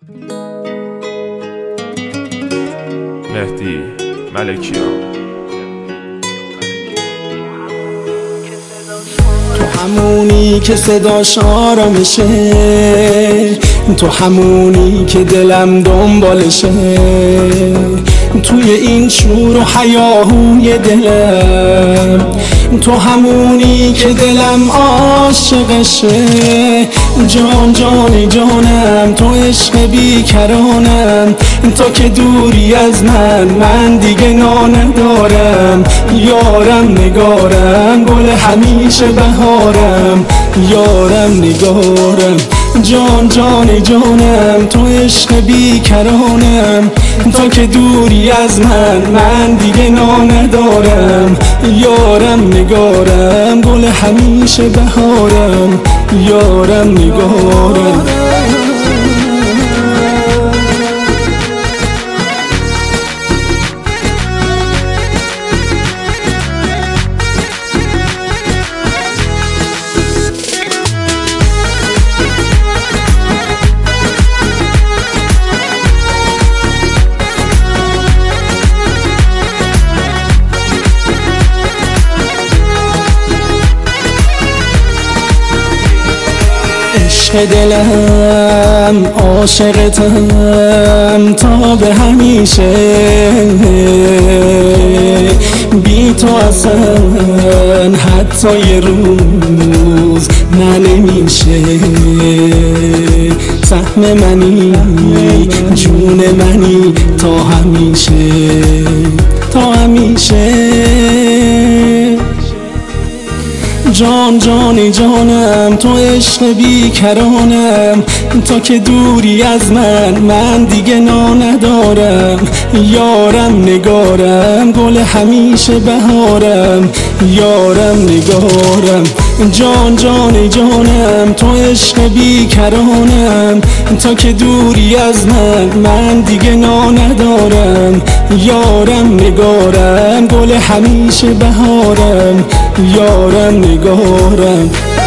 مهدی ملکیان. تو همونی که صداش آرامشه، تو همونی که دلم دنبالشه، توی این شور و هیاهوی دلم، تو همونی که دلم عاشقشه. جان جان جانم، تو عشق بیکرانم، تو که دوری از من دیگه ندارم. یارم نگارم، گل همیشه بهارم، یارم نگارم. جان جان جانم، تو عشق بیکرانم، تو که دوری از من دیگه ندارم. یارم نگارم، گل همیشه بهارم، یارم نگارم. عشق دلم، عاشقتم تا به همیشه، بی تو اصلا حتی یه روز نمیشه. سهم منی، جون منی، تا همیشه، تا همیشه. جان جان جانم، تو عشق بیکرانم، تو که دوری از من دیگه ندارم. یارم نگارم، گل همیشه بهارم، یارم نگارم. جان جان جانم، تو عشق بیکرانم، تو که دوری از من دیگه ندارم. یارم نگارم، گل همیشه بهارم، یارم نگارم.